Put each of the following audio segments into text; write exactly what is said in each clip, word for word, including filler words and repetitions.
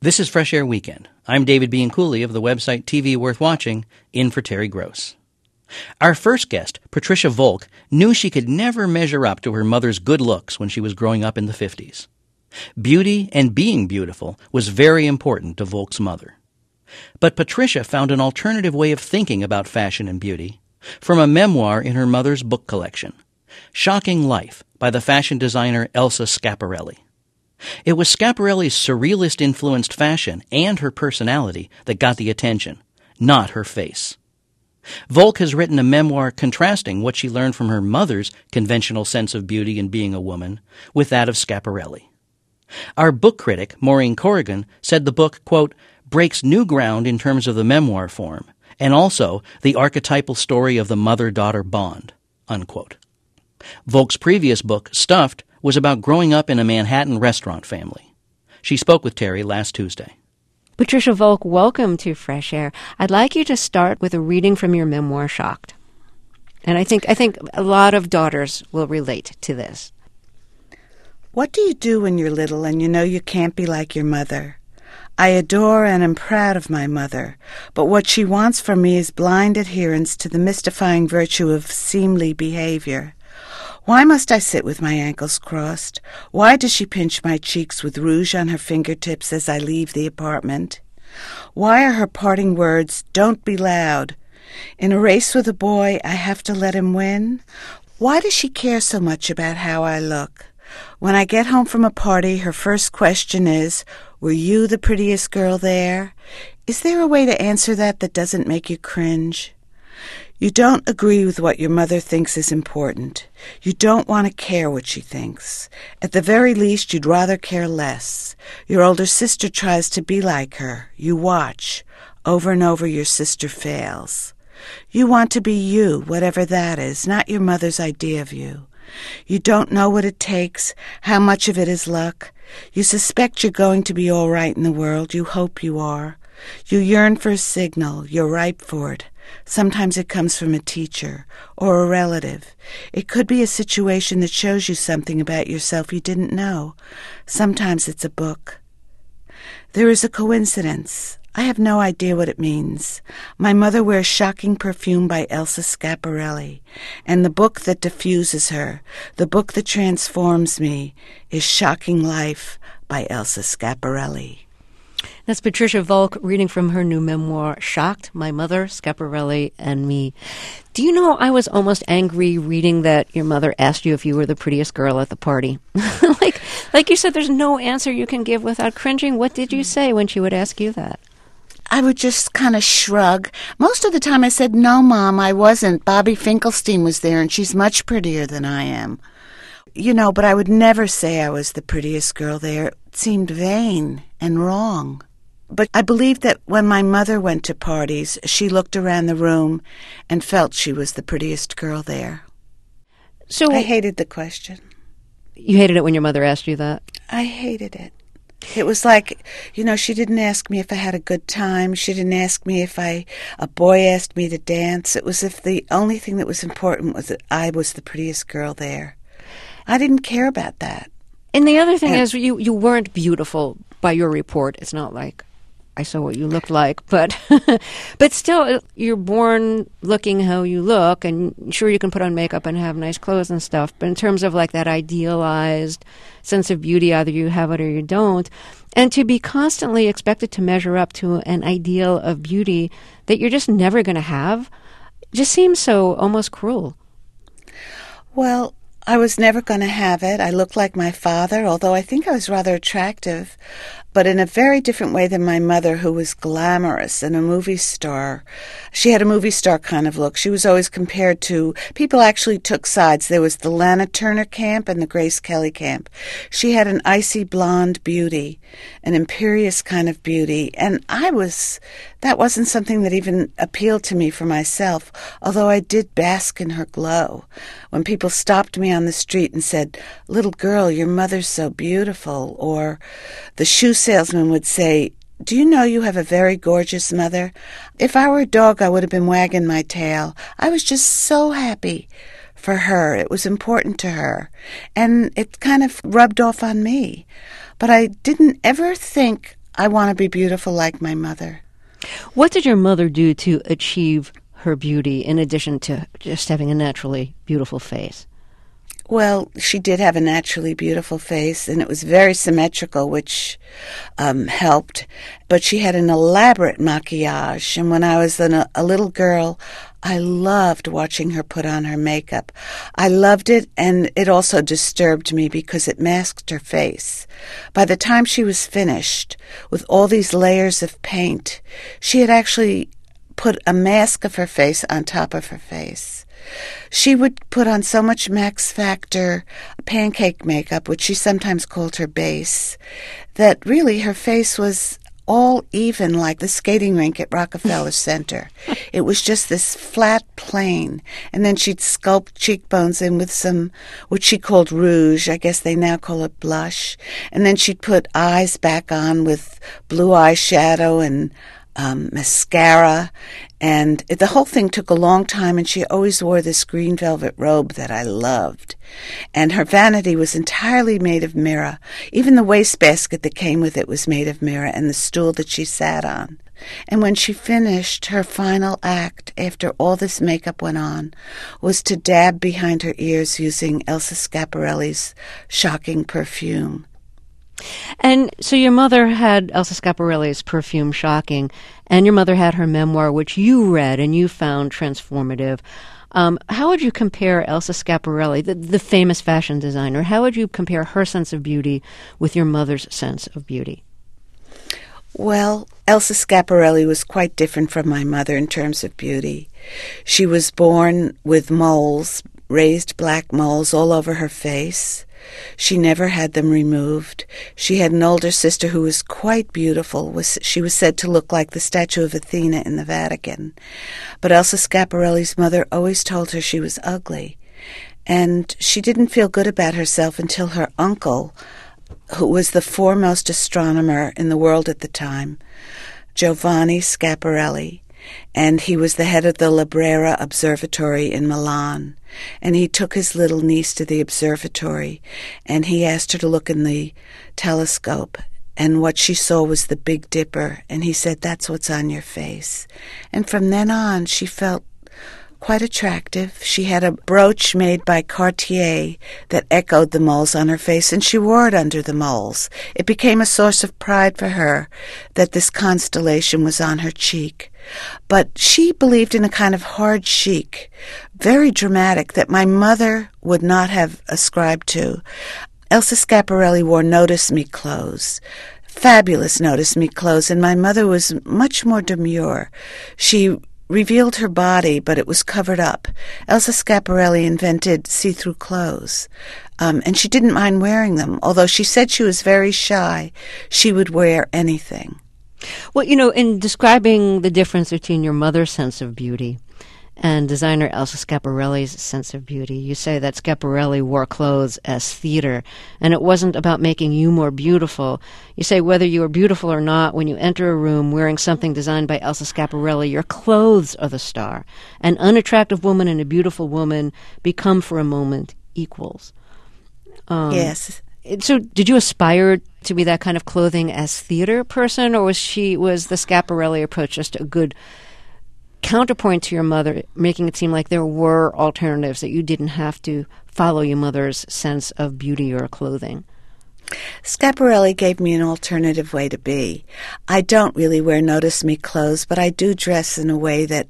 This is Fresh Air Weekend. I'm David Bean Cooley of the website T V Worth Watching, in for Terry Gross. Our first guest, Patricia Volk, knew she could never measure up to her mother's good looks when she was growing up in the fifties. Beauty and being beautiful was very important to Volk's mother. But Patricia found an alternative way of thinking about fashion and beauty from a memoir in her mother's book collection, Shocking Life by the fashion designer Elsa Schiaparelli. It was Schiaparelli's surrealist-influenced fashion and her personality that got the attention, not her face. Volk has written a memoir contrasting what she learned from her mother's conventional sense of beauty and being a woman with that of Schiaparelli. Our book critic, Maureen Corrigan, said the book, quote, breaks new ground in terms of the memoir form, and also the archetypal story of the mother-daughter bond, unquote. Volk's previous book, Stuffed, was about growing up in a Manhattan restaurant family. She spoke with Terry last Tuesday. Patricia Volk, welcome to Fresh Air. I'd like you to start with a reading from your memoir, Shocked. And I think I think a lot of daughters will relate to this. What do you do when you're little and you know you can't be like your mother? I adore and am proud of my mother, but what she wants from me is blind adherence to the mystifying virtue of seemly behavior. Why must I sit with my ankles crossed? Why does she pinch my cheeks with rouge on her fingertips as I leave the apartment? Why are her parting words, "Don't be loud"? In a race with a boy, I have to let him win? Why does she care so much about how I look? When I get home from a party, her first question is, "Were you the prettiest girl there?" Is there a way to answer that that doesn't make you cringe? You don't agree with what your mother thinks is important. You don't want to care what she thinks. At the very least, you'd rather care less. Your older sister tries to be like her. You watch. Over and over, your sister fails. You want to be you, whatever that is, not your mother's idea of you. You don't know what it takes, how much of it is luck. You suspect you're going to be all right in the world. You hope you are. You yearn for a signal. You're ripe for it. Sometimes it comes from a teacher or a relative. It could be a situation that shows you something about yourself you didn't know. Sometimes it's a book. There is a coincidence. I have no idea what it means. My mother wears Shocking Perfume by Elsa Schiaparelli, and the book that diffuses her, the book that transforms me, is Shocking Life by Elsa Schiaparelli. That's Patricia Volk reading from her new memoir, Shocked, My Mother, Schiaparelli, and Me. Do you know, I was almost angry reading that your mother asked you if you were the prettiest girl at the party. like, like you said, there's no answer you can give without cringing. What did you say when she would ask you that? I would just kind of shrug. Most of the time I said, "No, Mom, I wasn't. Bobby Finkelstein was there, and she's much prettier than I am." You know, but I would never say I was the prettiest girl there. It seemed vain and wrong. But I believed that when my mother went to parties, she looked around the room and felt she was the prettiest girl there. So I hated the question. You hated it when your mother asked you that? I hated it. It was like, you know, she didn't ask me if I had a good time. She didn't ask me if I, a boy asked me to dance. It was if the only thing that was important was that I was the prettiest girl there. I didn't care about that. And the other thing and, is you, you weren't beautiful by your report. It's not like I saw what you looked like, but but still, you're born looking how you look, and sure, you can put on makeup and have nice clothes and stuff, but in terms of like that idealized sense of beauty, either you have it or you don't, and to be constantly expected to measure up to an ideal of beauty that you're just never going to have, just seems so almost cruel. Well, I was never going to have it. I looked like my father, although I think I was rather attractive, but in a very different way than my mother, who was glamorous and a movie star. She had a movie star kind of look. She was always compared to, people actually took sides. There was the Lana Turner camp and the Grace Kelly camp. She had an icy blonde beauty, an imperious kind of beauty, and I was, that wasn't something that even appealed to me for myself, although I did bask in her glow. When people stopped me on the street and said, "Little girl, your mother's so beautiful," or the shoe salesman would say, "Do you know you have a very gorgeous mother?" If I were a dog, I would have been wagging my tail. I was just so happy for her. It was important to her, and it kind of rubbed off on me. But I didn't ever think I want to be beautiful like my mother. What did your mother do to achieve her beauty in addition to just having a naturally beautiful face? Well, she did have a naturally beautiful face, and it was very symmetrical, which um, helped. But she had an elaborate maquillage, and when I was an, a little girl, I loved watching her put on her makeup. I loved it, and it also disturbed me because it masked her face. By the time she was finished, with all these layers of paint, she had actually put a mask of her face on top of her face. She would put on so much Max Factor pancake makeup, which she sometimes called her base, that really her face was all even like the skating rink at Rockefeller Center. It was just this flat plane, and then she'd sculpt cheekbones in with some, which she called rouge, I guess they now call it blush, and then she'd put eyes back on with blue eyeshadow and Um, mascara, and it, the whole thing took a long time, and she always wore this green velvet robe that I loved. And her vanity was entirely made of mirror. Even the wastebasket that came with it was made of mirror, and the stool that she sat on. And when she finished, her final act, after all this makeup went on, was to dab behind her ears using Elsa Schiaparelli's shocking perfume. And so your mother had Elsa Schiaparelli's perfume shocking, and your mother had her memoir, which you read and you found transformative. Um, how would you compare Elsa Schiaparelli, the, the famous fashion designer, how would you compare her sense of beauty with your mother's sense of beauty? Well, Elsa Schiaparelli was quite different from my mother in terms of beauty. She was born with moles, raised black moles all over her face. She never had them removed. She had an older sister who was quite beautiful. Was She was said to look like the statue of Athena in the Vatican. But Elsa Schiaparelli's mother always told her she was ugly. And she didn't feel good about herself until her uncle, who was the foremost astronomer in the world at the time, Giovanni Schiaparelli, and he was the head of the La Brera Observatory in Milan. And he took his little niece to the observatory, and he asked her to look in the telescope, and what she saw was the Big Dipper, and he said, "That's what's on your face." And from then on, she felt quite attractive. She had a brooch made by Cartier that echoed the moles on her face, and she wore it under the moles. It became a source of pride for her that this constellation was on her cheek. But she believed in a kind of hard chic, very dramatic, that my mother would not have ascribed to. Elsa Schiaparelli wore notice-me clothes, fabulous notice-me clothes, and my mother was much more demure. She revealed her body, but it was covered up. Elsa Schiaparelli invented see-through clothes, um, and she didn't mind wearing them. Although she said she was very shy, she would wear anything. Well, you know, in describing the difference between your mother's sense of beauty and designer Elsa Schiaparelli's sense of beauty, you say that Schiaparelli wore clothes as theater, and it wasn't about making you more beautiful. You say whether you are beautiful or not, when you enter a room wearing something designed by Elsa Schiaparelli, your clothes are the star. An unattractive woman and a beautiful woman become for a moment equals. Um, yes. So did you aspire to be that kind of clothing as theater person, or was she was the Schiaparelli approach just a good counterpoint to your mother, making it seem like there were alternatives, that you didn't have to follow your mother's sense of beauty or clothing? Schiaparelli gave me an alternative way to be. I don't really wear notice-me clothes, but I do dress in a way that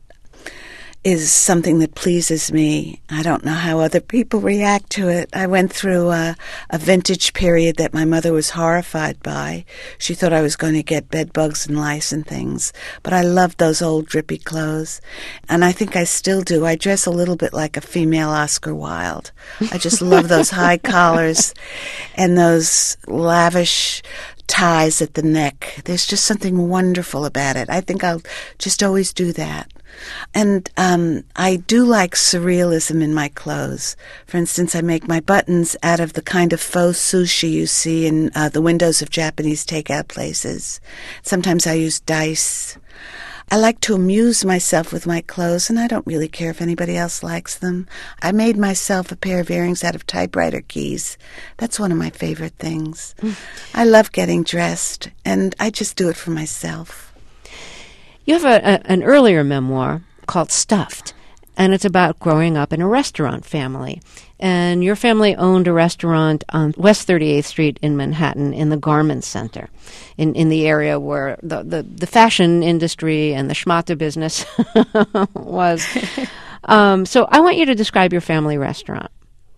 is something that pleases me. I don't know how other people react to it. I went through a, a vintage period that my mother was horrified by. She thought I was going to get bed bugs and lice and things, but I loved those old drippy clothes, and I think I still do. I dress a little bit like a female Oscar Wilde. I just love those high collars and those lavish ties at the neck. There's just something wonderful about it. I think I'll just always do that. And um, I do like surrealism in my clothes. For instance, I make my buttons out of the kind of faux sushi you see in uh, the windows of Japanese takeout places. Sometimes I use dice. I like to amuse myself with my clothes, and I don't really care if anybody else likes them. I made myself a pair of earrings out of typewriter keys. That's one of my favorite things. Mm. I love getting dressed, and I just do it for myself. You have a, a, an earlier memoir called Stuffed, and it's about growing up in a restaurant family. And your family owned a restaurant on West thirty-eighth Street in Manhattan in the Garment Center, in, in the area where the, the, the fashion industry and the schmata business was. Um, so I want you to describe your family restaurant.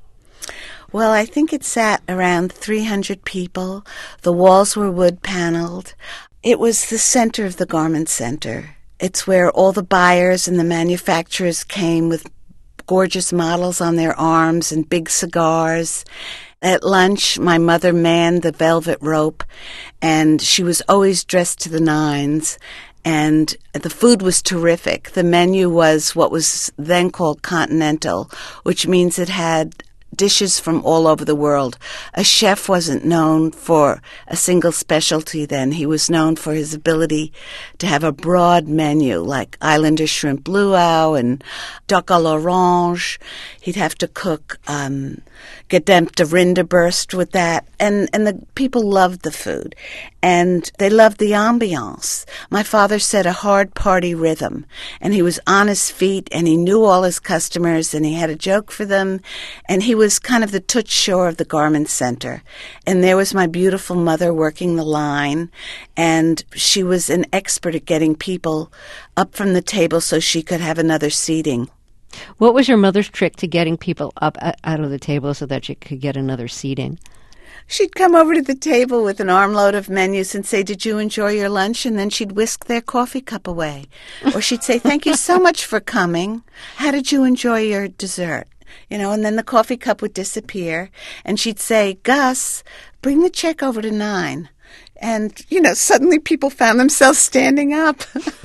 Well, I think it sat around three hundred people. The walls were wood-paneled. It was the center of the Garment Center. It's where all the buyers and the manufacturers came with gorgeous models on their arms and big cigars. At lunch, my mother manned the velvet rope, and she was always dressed to the nines, and the food was terrific. The menu was what was then called continental, which means it had dishes from all over the world. A chef wasn't known for a single specialty then. He was known for his ability to have a broad menu, like Islander shrimp luau and duck à l'orange. He'd have to cook um, gedempte rinderburst with that. And, and the people loved the food. And they loved the ambiance. My father set a hard party rhythm. And he was on his feet, and he knew all his customers, and he had a joke for them. And he was kind of the Toots Shor of the Garment Center. And there was my beautiful mother working the line, and she was an expert at getting people up from the table so she could have another seating. What was your mother's trick to getting people up out of the table so that you could get another seating? She'd come over to the table with an armload of menus and say, "Did you enjoy your lunch?" And then she'd whisk their coffee cup away. Or she'd say, "Thank you so much for coming. How did you enjoy your dessert?" You know, and then the coffee cup would disappear, and she'd say, "Gus, bring the check over to nine." And, you know, suddenly people found themselves standing up.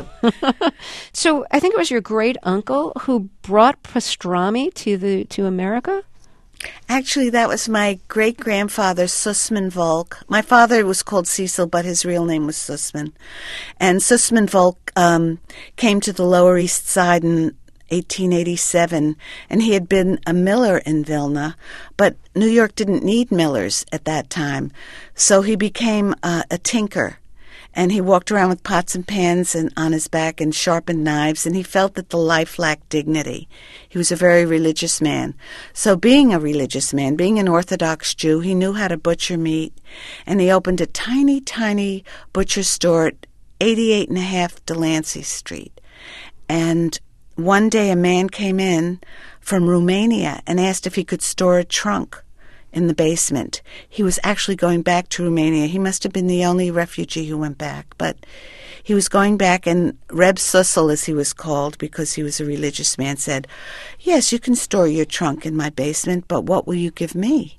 So I think it was your great uncle who brought pastrami to the to America? Actually, that was my great-grandfather, Sussman Volk. My father was called Cecil, but his real name was Sussman. And Sussman Volk um, came to the Lower East Side in eighteen eighty-seven, and he had been a miller in Vilna, but New York didn't need millers at that time. So he became uh, a tinker. And he walked around with pots and pans and on his back and sharpened knives, and he felt that the life lacked dignity. He was a very religious man. So being a religious man, being an Orthodox Jew, he knew how to butcher meat, and he opened a tiny, tiny butcher store at eighty-eight and a half Delancey Street. And one day a man came in from Romania and asked if he could store a trunk in the basement. He was actually going back to Romania. He must have been the only refugee who went back. But he was going back, and Reb Sussel, as he was called, because he was a religious man, said, "Yes, you can store your trunk in my basement, but what will you give me?"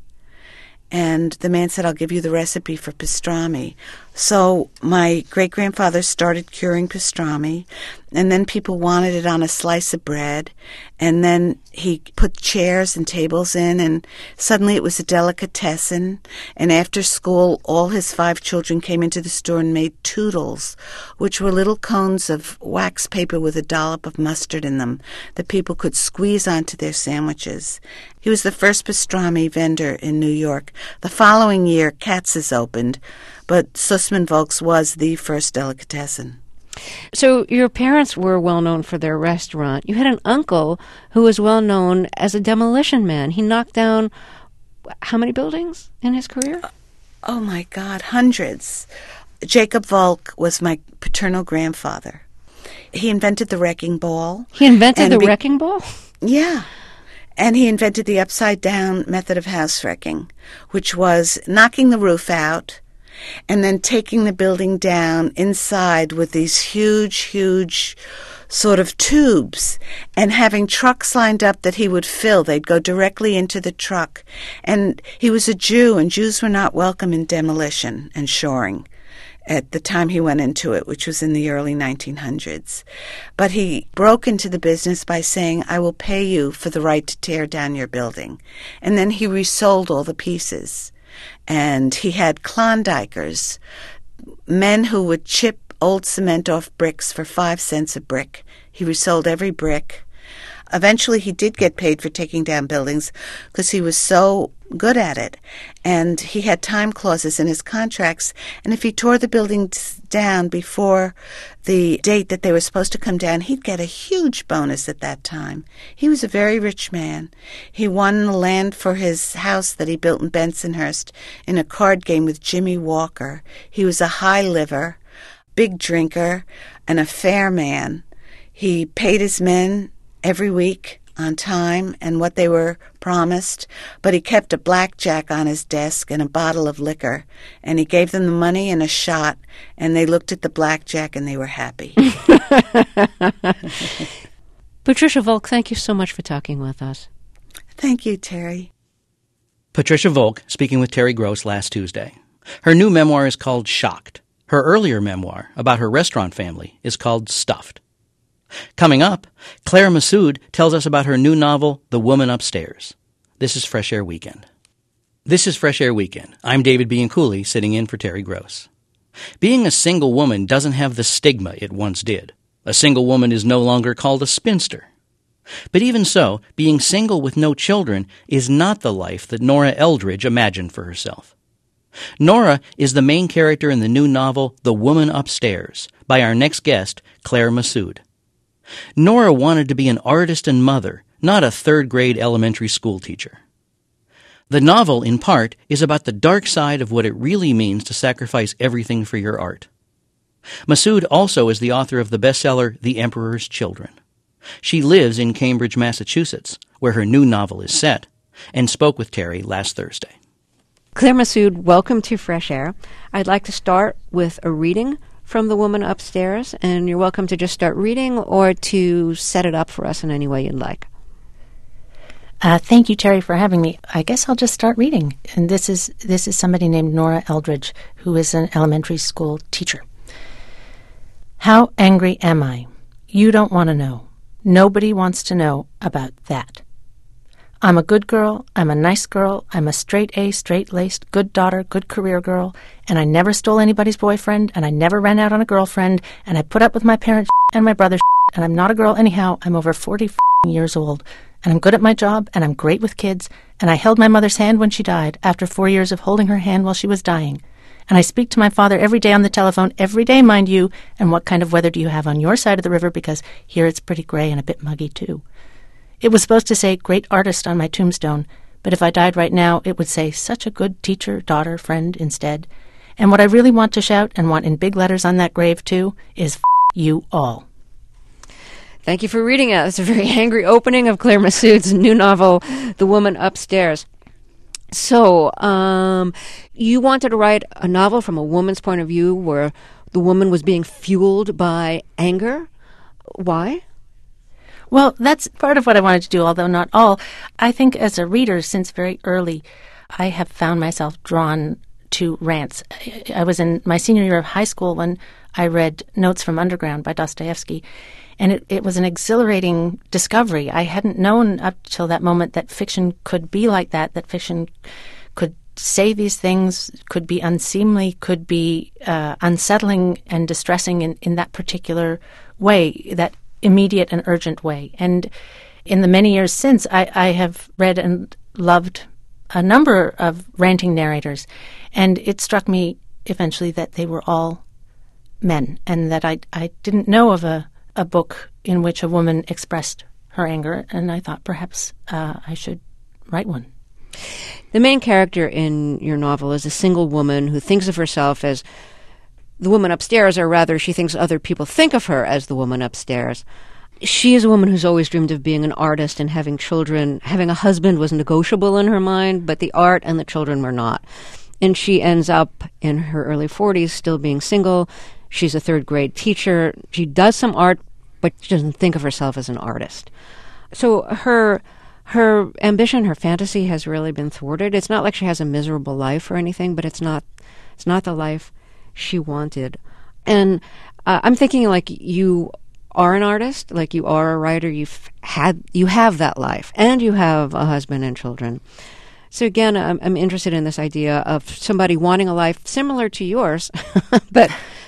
And the man said, "I'll give you the recipe for pastrami." So my great-grandfather started curing pastrami, and then people wanted it on a slice of bread, and then he put chairs and tables in, and suddenly it was a delicatessen. And after school, all his five children came into the store and made toodles, which were little cones of wax paper with a dollop of mustard in them that people could squeeze onto their sandwiches. He was the first pastrami vendor in New York. The following year, Katz's opened, but Sussman Volk's was the first delicatessen. So your parents were well known for their restaurant. You had an uncle who was well known as a demolition man. He knocked down how many buildings in his career? Oh, my God, hundreds. Jacob Volk was my paternal grandfather. He invented the wrecking ball. He invented the be- wrecking ball? Yeah. And he invented the upside-down method of house wrecking, which was knocking the roof out and then taking the building down inside with these huge, huge sort of tubes and having trucks lined up that he would fill. They'd go directly into the truck. And he was a Jew, and Jews were not welcome in demolition and shoring at the time he went into it, which was in the early nineteen hundreds. But he broke into the business by saying, "I will pay you for the right to tear down your building." And then he resold all the pieces. And he had Klondikers, men who would chip old cement off bricks for five cents a brick. He resold every brick. Eventually, he did get paid for taking down buildings because he was so good at it. And he had time clauses in his contracts. And if he tore the buildings down before the date that they were supposed to come down, he'd get a huge bonus at that time. He was a very rich man. He won the land for his house that he built in Bensonhurst in a card game with Jimmy Walker. He was a high liver, big drinker, and a fair man. He paid his men every week on time and what they were promised, but he kept a blackjack on his desk and a bottle of liquor, and he gave them the money and a shot, and they looked at the blackjack and they were happy. Patricia Volk, thank you so much for talking with us. Thank you, Terry. Patricia Volk speaking with Terry Gross last Tuesday. Her new memoir is called Shocked. Her earlier memoir about her restaurant family is called Stuffed. Coming up, Claire Messud tells us about her new novel, The Woman Upstairs. This is Fresh Air Weekend. This is Fresh Air Weekend. I'm David Bianculli, sitting in for Terry Gross. Being a single woman doesn't have the stigma it once did. A single woman is no longer called a spinster. But even so, being single with no children is not the life that Nora Eldridge imagined for herself. Nora is the main character in the new novel, The Woman Upstairs, by our next guest, Claire Messud. Nora wanted to be an artist and mother, not a third-grade elementary school teacher. The novel, in part, is about the dark side of what it really means to sacrifice everything for your art. Messud also is the author of the bestseller The Emperor's Children. She lives in Cambridge, Massachusetts, where her new novel is set, and spoke with Terry last Thursday. Claire Messud, welcome to Fresh Air. I'd like to start with a reading from The Woman Upstairs, and you're welcome to just start reading or to set it up for us in any way you'd like. Uh, thank you, Terry, for having me. I guess I'll just start reading. And this is this is somebody named Nora Eldridge, who is an elementary school teacher. How angry am I? You don't want to know. Nobody wants to know about that. I'm a good girl, I'm a nice girl, I'm a straight-A, straight-laced, good daughter, good career girl, and I never stole anybody's boyfriend, and I never ran out on a girlfriend, and I put up with my parents' and my brother's, and I'm not a girl anyhow. I'm over forty years old, and I'm good at my job, and I'm great with kids, and I held my mother's hand when she died, after four years of holding her hand while she was dying. And I speak to my father every day on the telephone, every day, mind you, and what kind of weather do you have on your side of the river, because here it's pretty gray and a bit muggy, too. It was supposed to say great artist on my tombstone, but if I died right now, it would say such a good teacher, daughter, friend instead. And what I really want to shout, and want in big letters on that grave too, is F*** you all. Thank you for reading it. It's a very angry opening of Claire Messud's new novel, The Woman Upstairs. So, um, you wanted to write a novel from a woman's point of view where the woman was being fueled by anger. Why? Well, that's part of what I wanted to do, although not all. I think as a reader, since very early, I have found myself drawn to rants. I was in my senior year of high school when I read Notes from Underground by Dostoevsky, and it, it was an exhilarating discovery. I hadn't known up till that moment that fiction could be like that, that fiction could say these things, could be unseemly, could be uh, unsettling and distressing in, in that particular way, that immediate and urgent way. And in the many years since, I, I have read and loved a number of ranting narrators, and it struck me eventually that they were all men, and that I, I didn't know of a, a book in which a woman expressed her anger, and I thought perhaps uh, I should write one. The main character in your novel is a single woman who thinks of herself as the woman upstairs, or rather she thinks other people think of her as the woman upstairs. She is a woman who's always dreamed of being an artist and having children. Having a husband was negotiable in her mind, but the art and the children were not. And she ends up in her early forties still being single. She's a third-grade teacher. She does some art, but she doesn't think of herself as an artist. So her her ambition, her fantasy has really been thwarted. It's not like she has a miserable life or anything, but it's not it's not the life she wanted. And uh, I'm thinking like you are an artist, like you are a writer, you've had, you have that life, and you have a husband and children. So again, I'm, I'm interested in this idea of somebody wanting a life similar to yours, but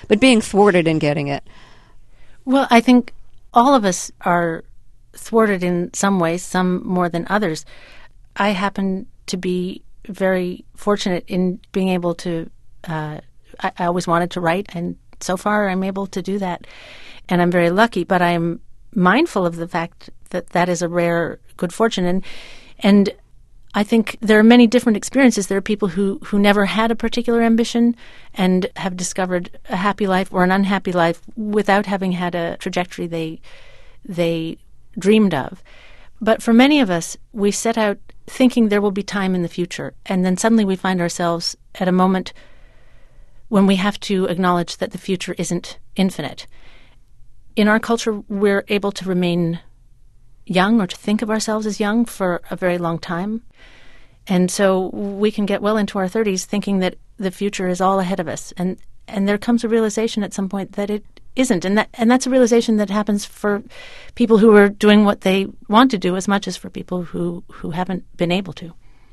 but being thwarted in getting it. Well, I think all of us are thwarted in some ways, some more than others. I happen to be very fortunate in being able to, uh, I, I always wanted to write, and so far I'm able to do that. And I'm very lucky, but I'm mindful of the fact that that is a rare good fortune. And, and I think there are many different experiences. There are people who, who never had a particular ambition and have discovered a happy life or an unhappy life without having had a trajectory they they dreamed of. But for many of us, we set out thinking there will be time in the future, and then suddenly we find ourselves at a moment when we have to acknowledge that the future isn't infinite. In our culture, we're able to remain young or to think of ourselves as young for a very long time. And so we can get well into our thirties thinking that the future is all ahead of us. And and there comes a realization at some point that it isn't. And that and that's a realization that happens for people who are doing what they want to do as much as for people who, who haven't been able to.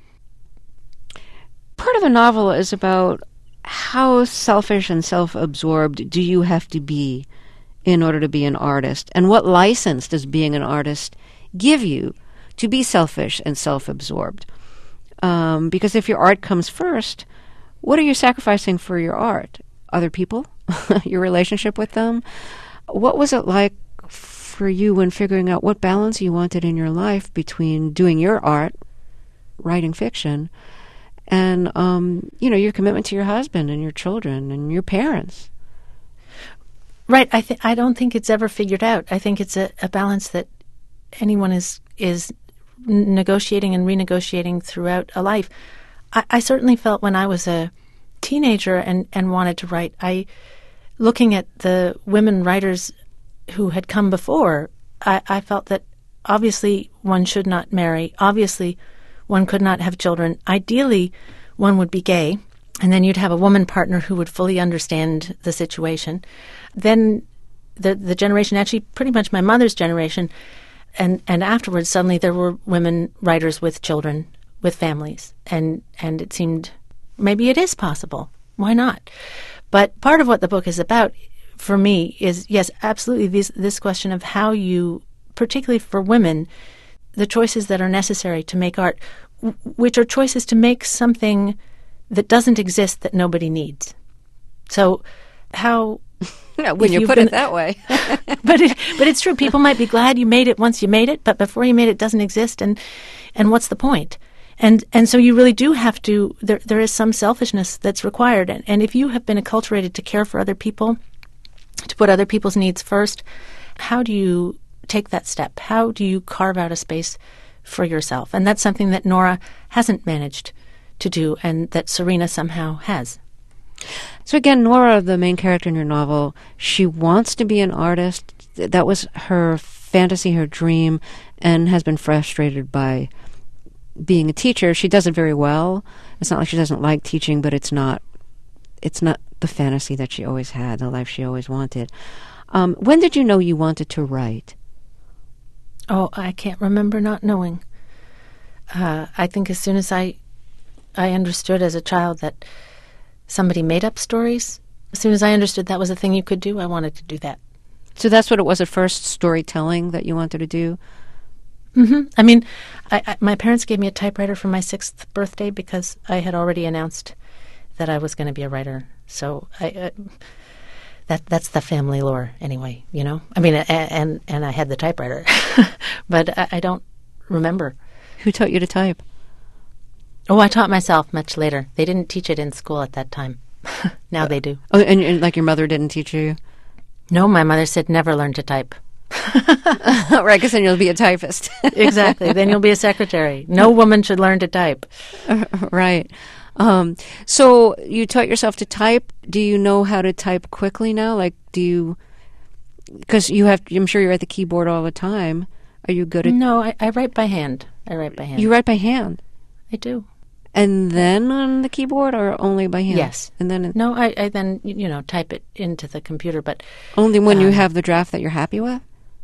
Part of the novel is about how selfish and self-absorbed do you have to be in order to be an artist? And what license does being an artist give you to be selfish and self-absorbed? Um, because if your art comes first, what are you sacrificing for your art? Other people? Your relationship with them? What was it like for you when figuring out what balance you wanted in your life between doing your art, writing fiction, and, um, you know, your commitment to your husband and your children and your parents? Right. I th- I don't think it's ever figured out. I think it's a, a balance that anyone is is negotiating and renegotiating throughout a life. I, I certainly felt when I was a teenager and, and wanted to write, I, looking at the women writers who had come before, I, I felt that obviously one should not marry. Obviously one could not have children. Ideally, one would be gay. And then you'd have a woman partner who would fully understand the situation. Then the the generation, actually pretty much my mother's generation, and, and afterwards suddenly there were women writers with children, with families. And, and it seemed maybe it is possible. Why not? But part of what the book is about for me is, yes, absolutely this, this question of how you, particularly for women, the choices that are necessary to make art, w- which are choices to make something that doesn't exist that nobody needs. So how... when you put been, it that way. but it, but it's true. People might be glad you made it once you made it, but before you made it, it doesn't exist. And and what's the point? And and so you really do have to, there there is some selfishness that's required. And, and if you have been acculturated to care for other people, to put other people's needs first, how do you take that step? How do you carve out a space for yourself? And that's something that Nora hasn't managed to do, and that Serena somehow has. So again, Nora, the main character in your novel, she wants to be an artist. That was her fantasy, her dream, and has been frustrated by being a teacher. She does it very well. It's not like she doesn't like teaching, but it's not it's not the fantasy that she always had, the life she always wanted. Um, when did you know you wanted to write? Oh, I can't remember not knowing. Uh, I think as soon as I I understood as a child that somebody made up stories, as soon as I understood that was a thing you could do, I wanted to do that. So that's what it was at first, storytelling that you wanted to do? Mm-hmm. I mean, I, I, my parents gave me a typewriter for my sixth birthday because I had already announced that I was going to be a writer. So I, uh, that that's the family lore anyway, you know? I mean, and and, and I had the typewriter, but I, I don't remember. Who taught you to type? Oh, I taught myself much later. They didn't teach it in school at that time. Now uh, they do. Oh, and, and like your mother didn't teach you? No, my mother said never learn to type. Right, because then you'll be a typist. Exactly. Then you'll be a secretary. No woman should learn to type. Uh, right. Um, so you taught yourself to type. Do you know how to type quickly now? Like, do you... Because you have... I'm sure you're at the keyboard all the time. Are you good at... No, I, I write by hand. I write by hand. You write by hand? I do. And then on the keyboard, or only by hand? Yes. And then it, no, I, I then you know type it into the computer, but only when um, you have the draft that you're happy with.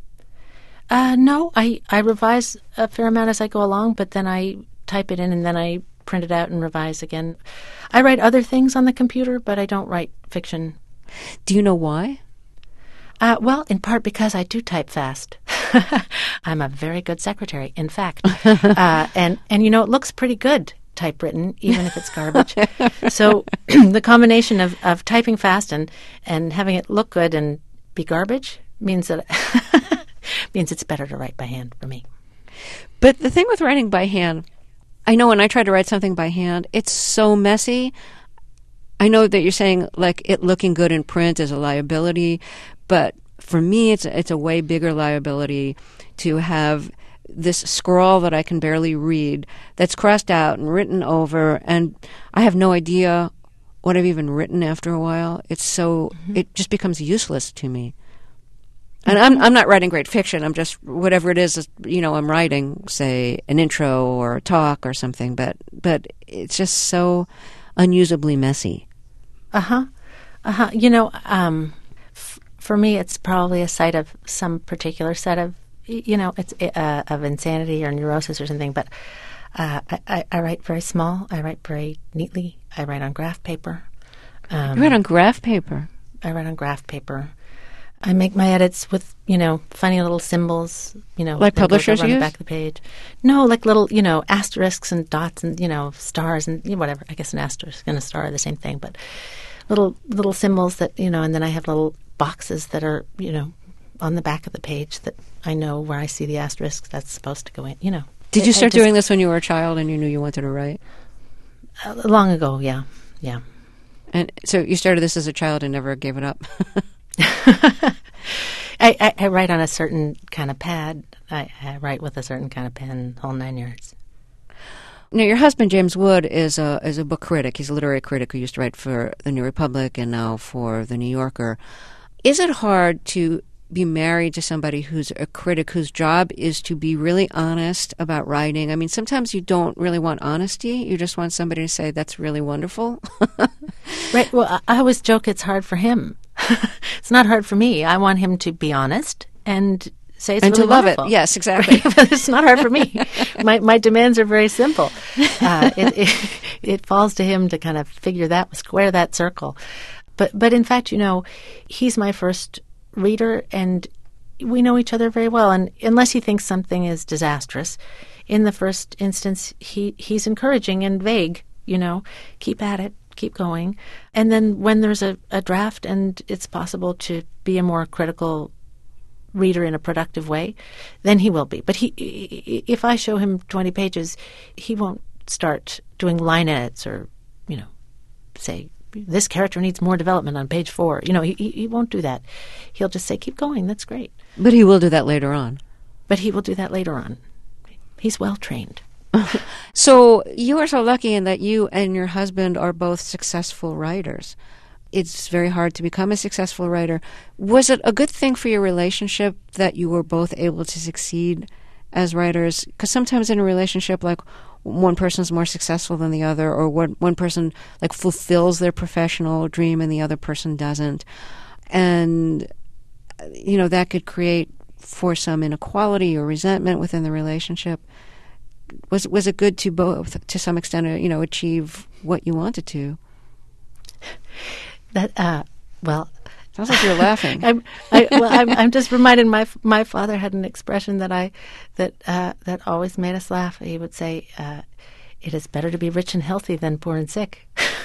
Uh, no, I I revise a fair amount as I go along, but then I type it in and then I print it out and revise again. I write other things on the computer, but I don't write fiction Do you know why? Uh, well, in part because I do type fast. I'm a very good secretary, in fact. uh, and, and, you know, it looks pretty good typewritten, even if it's garbage. So the combination of, of typing fast and, and having it look good and be garbage means that means it's better to write by hand for me. But the thing with writing by hand, I know when I try to write something by hand, it's so messy. I know that you're saying like it looking good in print is a liability, but for me it's it's a way bigger liability to have this scrawl that I can barely read that's crossed out and written over, and I have no idea what I've even written after a while. It's so mm-hmm. it just becomes useless to me. And I'm I'm not writing great fiction. I'm just whatever it is, you know, I'm writing, say an intro or a talk or something, but but it's just so unusably messy. Uh-huh. Uh-huh. You know, um, f- for me it's probably a site of some particular set of you know, it's uh, of insanity or neurosis or something, but uh, I, I write very small. I write very neatly. I write on graph paper. Um, you write on graph paper? I write on graph paper. I make my edits with, you know, funny little symbols, you know. Like publishers on use? the back of the page. No, like little, you know, asterisks and dots and, you know, stars and you know, whatever. I guess an asterisk and a star are the same thing, but little little symbols that, you know, and then I have little boxes that are, you know, on the back of the page that I know where I see the asterisk that's supposed to go in, you know. Did you start just, doing this when you were a child and you knew you wanted to write? Uh, long ago, yeah, yeah. And so you started this as a child and never gave it up? I, I, I write on a certain kind of pad. I, I write with a certain kind of pen, whole nine yards. Now, your husband, James Wood, is a is a book critic. He's a literary critic who used to write for The New Republic and now for The New Yorker. Is it hard to be married to somebody who's a critic whose job is to be really honest about writing? I mean, sometimes you don't really want honesty. You just want somebody to say, that's really wonderful. Right. Well, I, I always joke it's hard for him. It's not hard for me. I want him to be honest and say it's and really to love wonderful. it. Yes, exactly. It's not hard for me. My my demands are very simple. Uh, it, it it falls to him to kind of figure that, square that circle. But but in fact, you know, he's my first reader, and we know each other very well. And unless he thinks something is disastrous, in the first instance, he he's encouraging and vague. You know, keep at it. Keep going. And then when there's a, a draft and it's possible to be a more critical reader in a productive way, then he will be. But he, if I show him twenty pages, he won't start doing line edits or, you know, say, this character needs more development on page four. You know, he, he won't do that. He'll just say, keep going. That's great. But he will do that later on. But he will do that later on. He's well trained. So you are so lucky in that you and your husband are both successful writers. It's very hard to become a successful writer. Was it a good thing for your relationship that you were both able to succeed as writers? Because sometimes in a relationship, like one person's more successful than the other, or one, one person like fulfills their professional dream and the other person doesn't. And, you know, that could create for some inequality or resentment within the relationship. Was was it good to both, to some extent, you know, achieve what you wanted to? That uh, well, sounds like you're laughing. I'm, I, well, I'm, I'm just reminded. My my father had an expression that I that uh, that always made us laugh. He would say, uh, "It is better to be rich and healthy than poor and sick."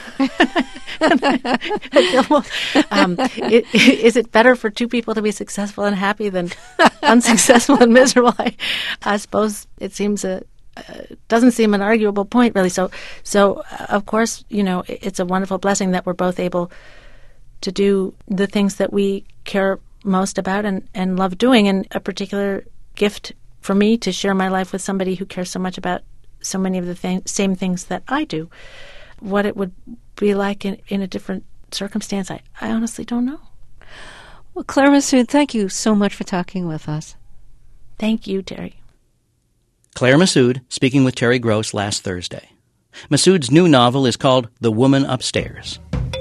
well, um, it, is it better for two people to be successful and happy than unsuccessful and miserable? I, I suppose it seems a. Uh, doesn't seem an arguable point, really. So, so uh, of course, you know, it's a wonderful blessing that we're both able to do the things that we care most about and, and love doing, and a particular gift for me to share my life with somebody who cares so much about so many of the th- same things that I do. What it would be like in, in a different circumstance, I, I honestly don't know. Well, Claire Messud, thank you so much for talking with us. Thank you, Terry. Claire Messud speaking with Terry Gross last Thursday. Messud's new novel is called The Woman Upstairs.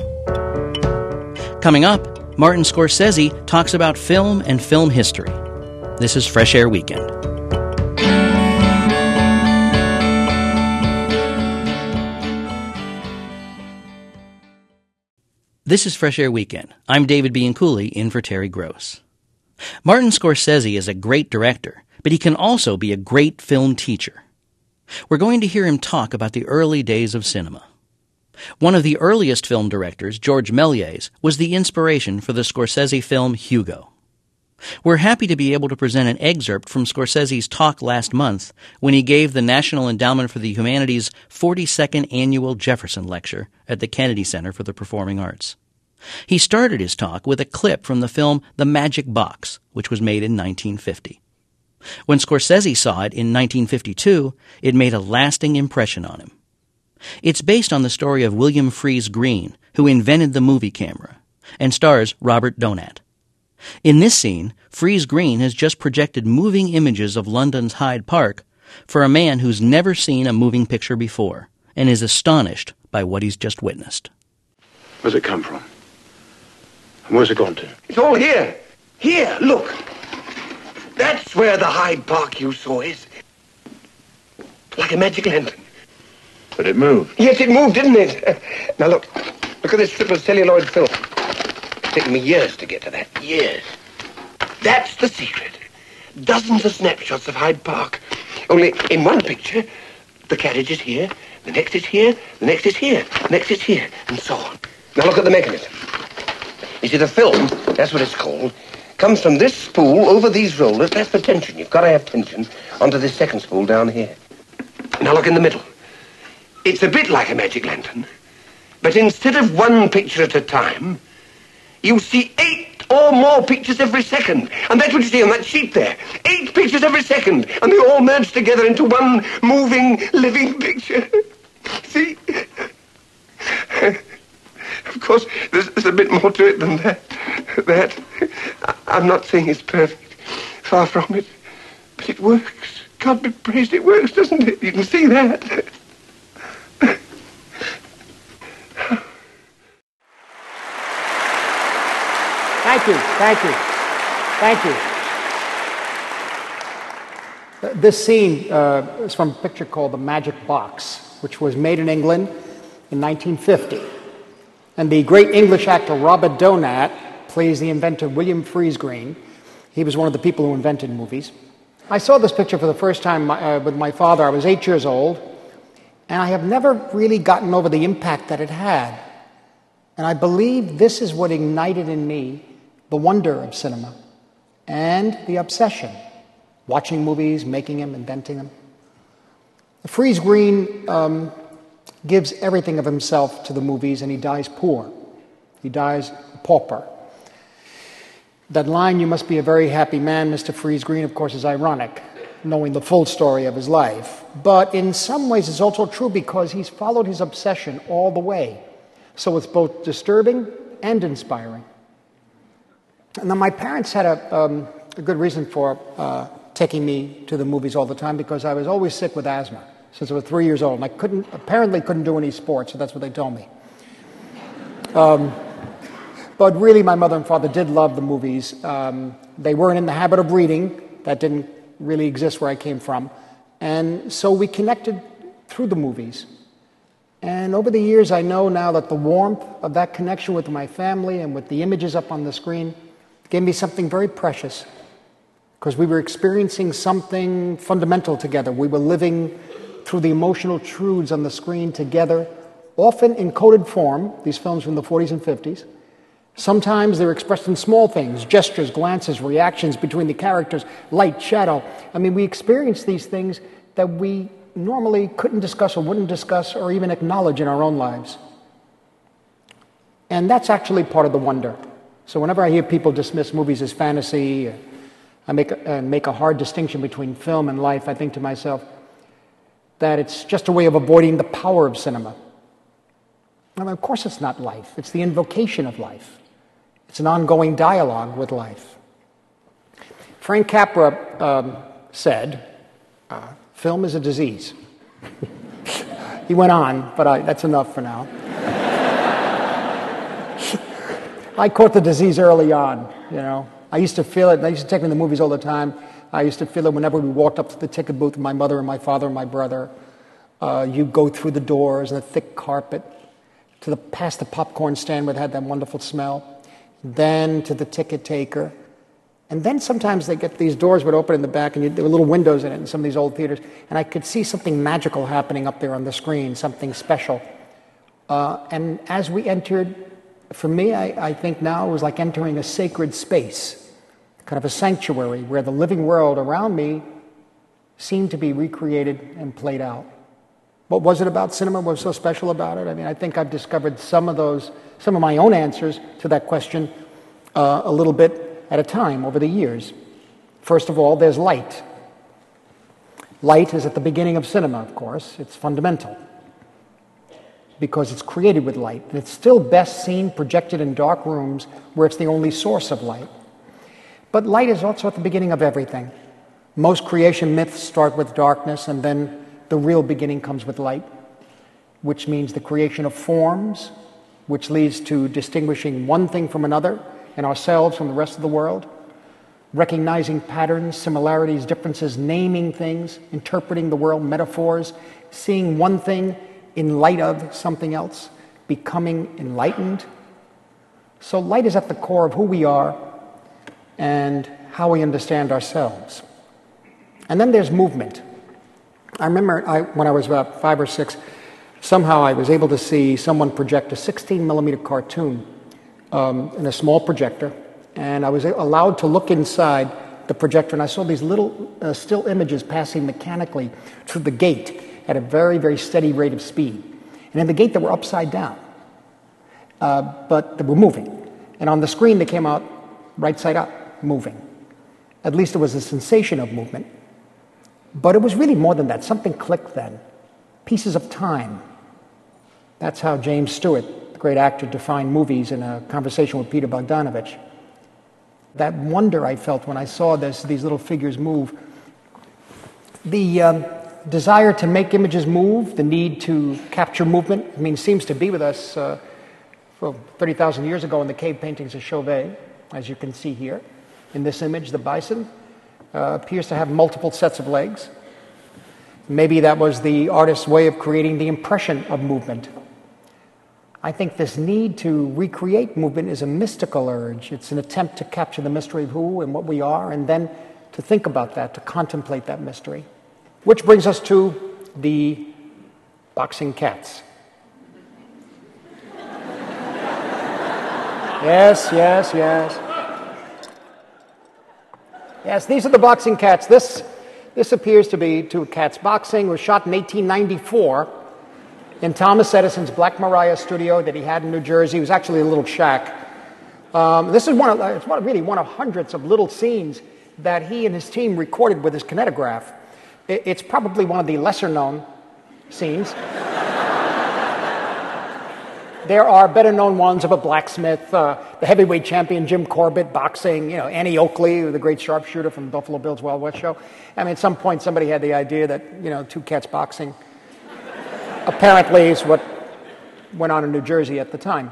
Coming up, Martin Scorsese talks about film and film history. This is Fresh Air Weekend. This is Fresh Air Weekend. I'm David Bianculli, in for Terry Gross. Martin Scorsese is a great director, but he can also be a great film teacher. We're going to hear him talk about the early days of cinema. One of the earliest film directors, George Méliès, was the inspiration for the Scorsese film Hugo. We're happy to be able to present an excerpt from Scorsese's talk last month when he gave the National Endowment for the Humanities' forty-second Annual Jefferson Lecture at the Kennedy Center for the Performing Arts. He started his talk with a clip from the film The Magic Box, which was made in nineteen fifty. When Scorsese saw it in nineteen fifty-two, it made a lasting impression on him. It's based on the story of William Freese Green, who invented the movie camera, and stars Robert Donat. In this scene, Freese Green has just projected moving images of London's Hyde Park for a man who's never seen a moving picture before and is astonished by what he's just witnessed. Where's it come from? And where's it gone to? It's all here. Here, look. That's where the Hyde Park you saw is. Like a magic lantern. But it moved. Yes, it moved, didn't it? Now look. Look at this strip of celluloid film. It's taken me years to get to that. Years. That's the secret. Dozens of snapshots of Hyde Park. Only in one picture, the carriage is here, the next is here, the next is here, the next is here, and so on. Now look at the mechanism. You see, the film, that's what it's called, comes from this spool over these rollers. That's for tension. You've got to have tension onto this second spool down here. Now look in the middle. It's a bit like a magic lantern, but instead of one picture at a time, you see eight or more pictures every second. And that's what you see on that sheet there. Eight pictures every second, and they all merge together into one moving, living picture. See? Of course, there's, there's a bit more to it than that. That. I'm not saying it's perfect. Far from it. But it works. God be praised, it works, doesn't it? You can see that. Thank you, thank you, thank you. Uh, this scene uh, is from a picture called The Magic Box, which was made in England in nineteen fifty. And the great English actor Robert Donat plays the inventor William Freese Green. He was one of the people who invented movies. I saw this picture for the first time uh, with my father. I was eight years old, and I have never really gotten over the impact that it had. And I believe this is what ignited in me the wonder of cinema and the obsession, watching movies, making them, inventing them. Freese Green um, gives everything of himself to the movies, and he dies poor. He dies a pauper. That line, "You must be a very happy man, Mister Freese Green," of course, is ironic, knowing the full story of his life. But in some ways it's also true because he's followed his obsession all the way. So it's both disturbing and inspiring. And then my parents had a, um, a good reason for uh, taking me to the movies all the time, because I was always sick with asthma since I was three years old. And I couldn't, apparently couldn't do any sports, so that's what they told me. Um, but really, my mother and father did love the movies. Um, they weren't in the habit of reading. That didn't really exist where I came from. And so we connected through the movies. And over the years, I know now that the warmth of that connection with my family and with the images up on the screen gave me something very precious, because we were experiencing something fundamental together. We were living through the emotional truths on the screen together, often in coded form, these films from the forties and fifties. Sometimes they're expressed in small things, gestures, glances, reactions between the characters, light, shadow. I mean, we experienced these things that we normally couldn't discuss or wouldn't discuss or even acknowledge in our own lives. And that's actually part of the wonder. So whenever I hear people dismiss movies as fantasy, I make a, uh, make a hard distinction between film and life, I think to myself that it's just a way of avoiding the power of cinema. I mean, of course it's not life. It's the invocation of life. It's an ongoing dialogue with life. Frank Capra um, said, uh, film is a disease. He went on, but I, that's enough for now. I caught the disease early on, you know. I used to feel it. They used to take me to the movies all the time. I used to feel it whenever we walked up to the ticket booth with my mother and my father and my brother. Uh, you go through the doors and the thick carpet to the past the popcorn stand where it had that wonderful smell, then to the ticket taker. And then sometimes they get these doors would open in the back, and you, there were little windows in it in some of these old theaters, and I could see something magical happening up there on the screen, something special. Uh, and as we entered, for me, I, I think now it was like entering a sacred space, kind of a sanctuary where the living world around me seemed to be recreated and played out. What was it about cinema? What was so special about it? I mean, I think I've discovered some of those, some of my own answers to that question uh, a little bit at a time over the years. First of all, there's light. Light is at the beginning of cinema, of course. It's fundamental because it's created with light. And it's still best seen projected in dark rooms where it's the only source of light. But light is also at the beginning of everything. Most creation myths start with darkness, and then the real beginning comes with light, which means the creation of forms, which leads to distinguishing one thing from another, and ourselves from the rest of the world, recognizing patterns, similarities, differences, naming things, interpreting the world, metaphors, seeing one thing in light of something else, becoming enlightened. So light is at the core of who we are and how we understand ourselves. And then there's movement. I remember I, when I was about five or six, somehow I was able to see someone project a sixteen millimeter cartoon um, in a small projector, and I was allowed to look inside the projector, and I saw these little uh, still images passing mechanically through the gate at a very, very steady rate of speed. And in the gate, they were upside down, uh, but they were moving. And on the screen, they came out right side up, moving. At least there was a sensation of movement. But it was really more than that. Something clicked then. Pieces of time. That's how James Stewart, the great actor, defined movies in a conversation with Peter Bogdanovich. That wonder I felt when I saw this, these little figures move. The um, desire to make images move, the need to capture movement, I mean, seems to be with us uh, well, thirty thousand years ago in the cave paintings of Chauvet, as you can see here. In this image, the bison uh, appears to have multiple sets of legs. Maybe that was the artist's way of creating the impression of movement. I think this need to recreate movement is a mystical urge. It's an attempt to capture the mystery of who and what we are, and then to think about that, to contemplate that mystery. Which brings us to the boxing cats. Yes, yes, yes. Yes, these are the boxing cats. This, this appears to be two cats boxing. It was shot in eighteen ninety-four in Thomas Edison's Black Maria studio that he had in New Jersey. It was actually a little shack. Um, this is one of, it's one, really one of hundreds of little scenes that he and his team recorded with his kinetograph. It, it's probably one of the lesser-known scenes. There are better-known ones of a blacksmith, uh, the heavyweight champion Jim Corbett boxing, you know, Annie Oakley, the great sharpshooter from Buffalo Bill's Wild West show. I mean, at some point somebody had the idea that, you know, two cats boxing apparently is what went on in New Jersey at the time.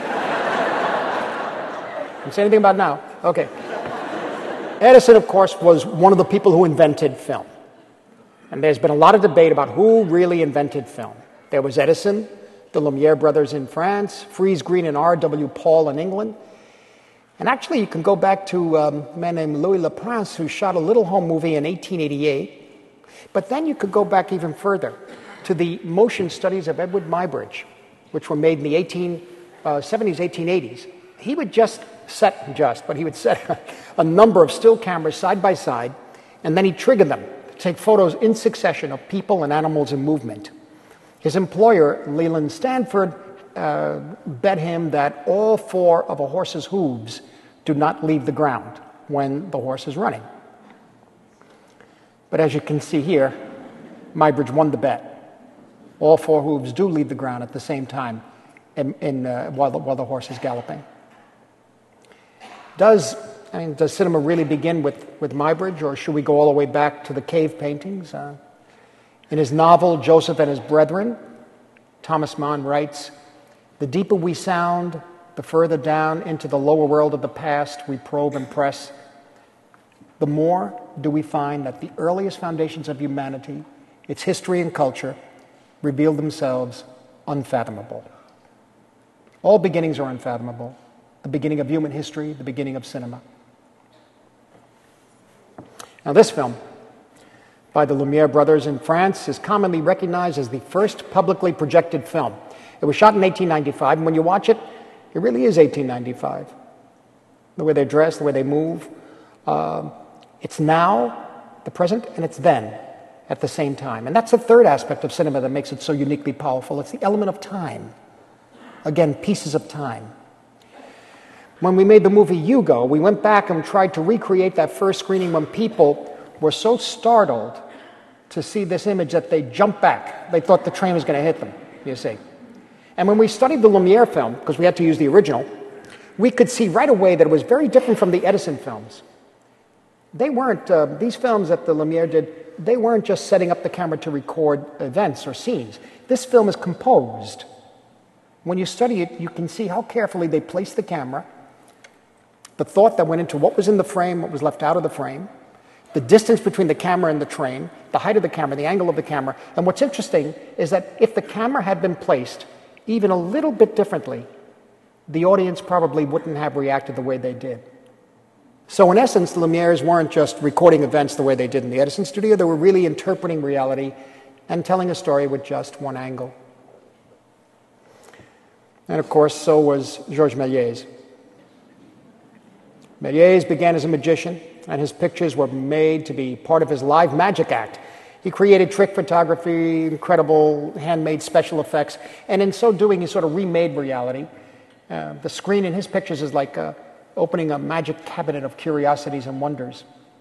Can you say anything about it now? Okay. Edison, of course, was one of the people who invented film. And there's been a lot of debate about who really invented film. There was Edison, the Lumiere brothers in France, Friese Greene and R W Paul in England. And actually, you can go back to um, a man named Louis Laprince, who shot a little home movie in eighteen eighty-eight. But then you could go back even further to the motion studies of Edward Muybridge, which were made in the eighteen seventies, eighteen eighties. He would just set, just, but he would set a number of still cameras side by side, and then he'd trigger them to take photos in succession of people and animals in movement. His employer, Leland Stanford, uh, bet him that all four of a horse's hooves do not leave the ground when the horse is running. But as you can see here, Muybridge won the bet. All four hooves do leave the ground at the same time in, in, uh, while, the, while the horse is galloping. Does, I mean, does cinema really begin with, with Muybridge, or should we go all the way back to the cave paintings? Uh, In his novel, Joseph and His Brethren, Thomas Mann writes, "The deeper we sound, the further down into the lower world of the past we probe and press, the more do we find that the earliest foundations of humanity, its history and culture, reveal themselves unfathomable." All beginnings are unfathomable. The beginning of human history, the beginning of cinema. Now this film, by the Lumiere brothers in France, is commonly recognized as the first publicly projected film. It was shot in eighteen ninety-five, and when you watch it, it really is eighteen ninety-five. The way they dress, the way they move. Uh, it's now, the present, and it's then at the same time. And that's the third aspect of cinema that makes it so uniquely powerful. It's the element of time. Again, pieces of time. When we made the movie Hugo, we went back and tried to recreate that first screening when people were so startled to see this image that they jumped back. They thought the train was going to hit them, you see. And when we studied the Lumiere film, because we had to use the original, we could see right away that it was very different from the Edison films. They weren't, uh, these films that the Lumiere did, they weren't just setting up the camera to record events or scenes. This film is composed. When you study it, you can see how carefully they placed the camera, the thought that went into what was in the frame, what was left out of the frame, the distance between the camera and the train, the height of the camera, the angle of the camera. And what's interesting is that if the camera had been placed even a little bit differently, the audience probably wouldn't have reacted the way they did. So in essence, the Lumieres weren't just recording events the way they did in the Edison studio, they were really interpreting reality and telling a story with just one angle. And of course, so was Georges Méliès. Méliès began as a magician, and his pictures were made to be part of his live magic act. He created trick photography, incredible handmade special effects, and in so doing, he sort of remade reality. Uh, the screen in his pictures is like uh, opening a magic cabinet of curiosities and wonders.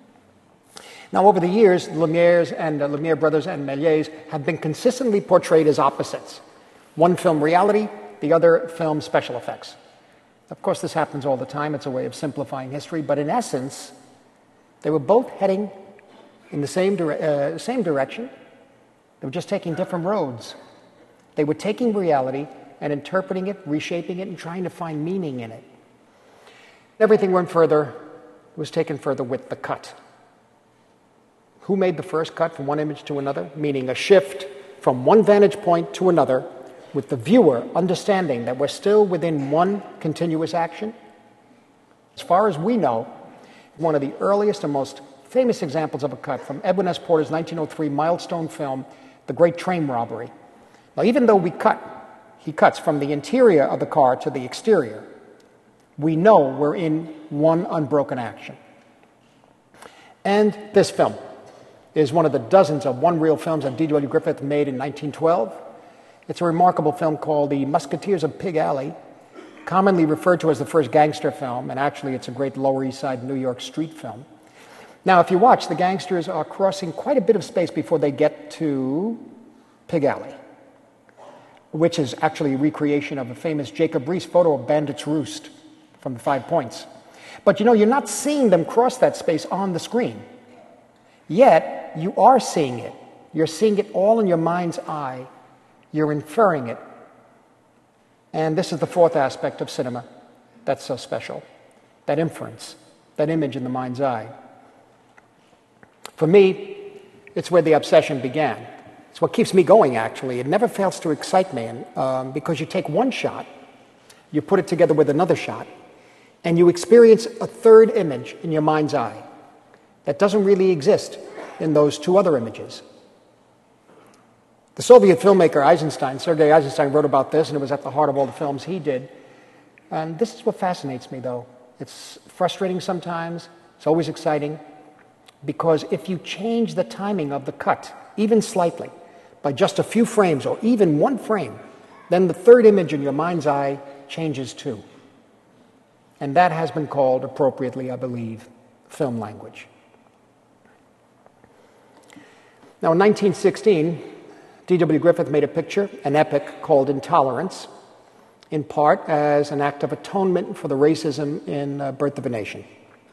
Now, over the years, Lumiere's and uh, Lumiere brothers and Méliès have been consistently portrayed as opposites. One film reality, the other film special effects. Of course, this happens all the time. It's a way of simplifying history. But in essence, they were both heading in the same, dire- uh, same direction. They were just taking different roads. They were taking reality and interpreting it, reshaping it, and trying to find meaning in it. Everything went further, was taken further with the cut. Who made the first cut from one image to another? Meaning a shift from one vantage point to another, with the viewer understanding that we're still within one continuous action. As far as we know, one of the earliest and most famous examples of a cut from Edwin S. Porter's nineteen oh three milestone film, The Great Train Robbery. Now, even though we cut, he cuts from the interior of the car to the exterior, we know we're in one unbroken action. And this film is one of the dozens of one-reel films that D W Griffith made in nineteen twelve. It's a remarkable film called The Musketeers of Pig Alley, commonly referred to as the first gangster film, and actually it's a great Lower East Side New York street film. Now, if you watch, the gangsters are crossing quite a bit of space before they get to Pig Alley, which is actually a recreation of a famous Jacob Riis photo of Bandit's Roost from the Five Points. But you know, you're not seeing them cross that space on the screen. Yet, you are seeing it. You're seeing it all in your mind's eye. You're inferring it. And this is the fourth aspect of cinema that's so special. That inference, that image in the mind's eye. For me, it's where the obsession began. It's what keeps me going, actually. It never fails to excite me, and, um, because you take one shot, you put it together with another shot, and you experience a third image in your mind's eye that doesn't really exist in those two other images. The Soviet filmmaker Eisenstein, Sergei Eisenstein, wrote about this, and it was at the heart of all the films he did. And this is what fascinates me, though. It's frustrating sometimes. It's always exciting. Because if you change the timing of the cut, even slightly, by just a few frames or even one frame, then the third image in your mind's eye changes too. And that has been called, appropriately, I believe, film language. Now, in nineteen sixteen, D W Griffith made a picture, an epic called Intolerance, in part as an act of atonement for the racism in uh, Birth of a Nation.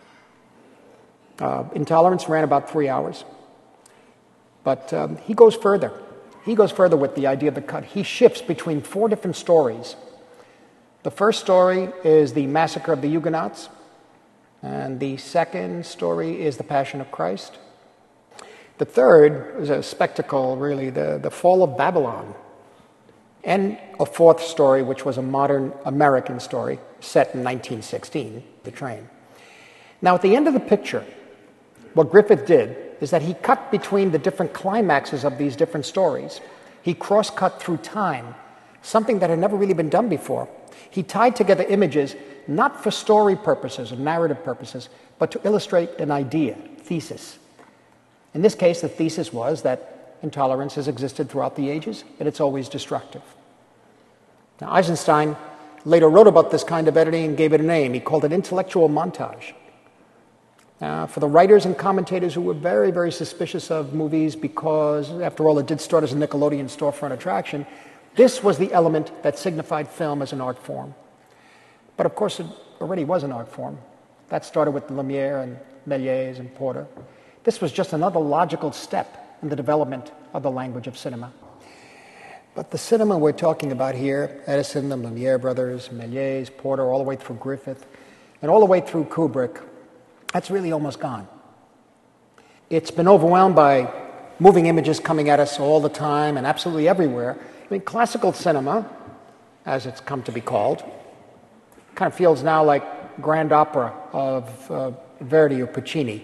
Uh, Intolerance ran about three hours. But um, he goes further. He goes further with the idea of the cut. He shifts between four different stories. The first story is the massacre of the Huguenots, and the second story is the Passion of Christ. The third is a spectacle, really, the, the fall of Babylon. and a fourth story, which was a modern American story set in nineteen sixteen, The Train. Now, at the end of the picture, what Griffith did is that he cut between the different climaxes of these different stories. He cross-cut through time, something that had never really been done before. He tied together images not for story purposes or narrative purposes, but to illustrate an idea, thesis. In this case, the thesis was that intolerance has existed throughout the ages, and it's always destructive. Now, Eisenstein later wrote about this kind of editing and gave it a name. He called it intellectual montage. Uh, for the writers and commentators who were very, very suspicious of movies because, after all, it did start as a Nickelodeon storefront attraction, this was the element that signified film as an art form. But of course, it already was an art form. That started with Lumiere and Méliès and Porter. This was just another logical step in the development of the language of cinema. But the cinema we're talking about here, Edison, the Lumiere brothers, Méliès, Porter, all the way through Griffith, and all the way through Kubrick, that's really almost gone. It's been overwhelmed by moving images coming at us all the time and absolutely everywhere. I mean, classical cinema, as it's come to be called, kind of feels now like grand opera of uh, Verdi or Puccini,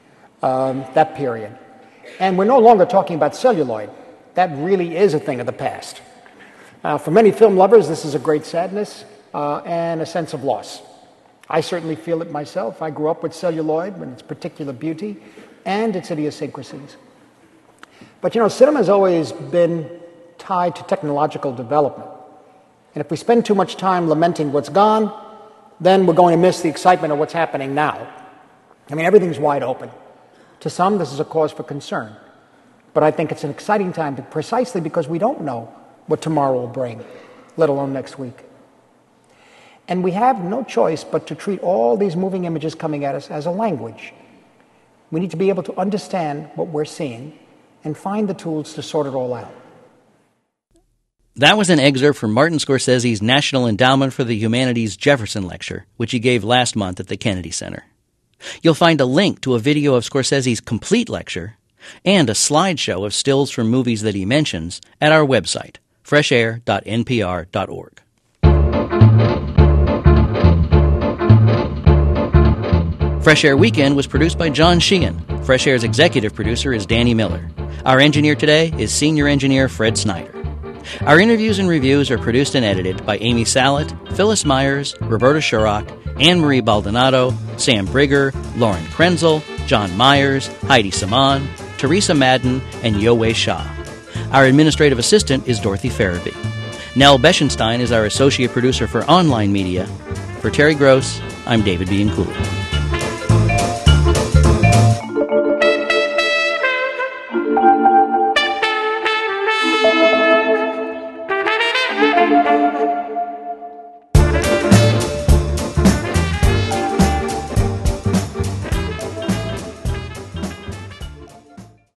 um, that period. And we're no longer talking about celluloid. That really is a thing of the past. Uh, for many film lovers, this is a great sadness uh, and a sense of loss. I certainly feel it myself. I grew up with celluloid and its particular beauty and its idiosyncrasies. But you know, cinema has always been tied to technological development. And if we spend too much time lamenting what's gone, then we're going to miss the excitement of what's happening now. I mean, everything's wide open. To some, this is a cause for concern. But I think it's an exciting time precisely because we don't know what tomorrow will bring, let alone next week. And we have no choice but to treat all these moving images coming at us as a language. We need to be able to understand what we're seeing and find the tools to sort it all out. That was an excerpt from Martin Scorsese's National Endowment for the Humanities Jefferson Lecture, which he gave last month at the Kennedy Center. You'll find a link to a video of Scorsese's complete lecture and a slideshow of stills from movies that he mentions at our website, fresh air dot n p r dot org. Fresh Air Weekend was produced by John Sheehan. Fresh Air's executive producer is Danny Miller. Our engineer today is senior engineer Fred Snyder. Our interviews and reviews are produced and edited by Amy Salet, Phyllis Myers, Roberta Shurrock, Anne-Marie Baldonado, Sam Brigger, Lauren Krenzel, John Myers, Heidi Saman, Teresa Madden, and Yowei Shah. Our administrative assistant is Dorothy Farabee. Nell Beschenstein is our associate producer for online media. For Terry Gross, I'm David Bianculli.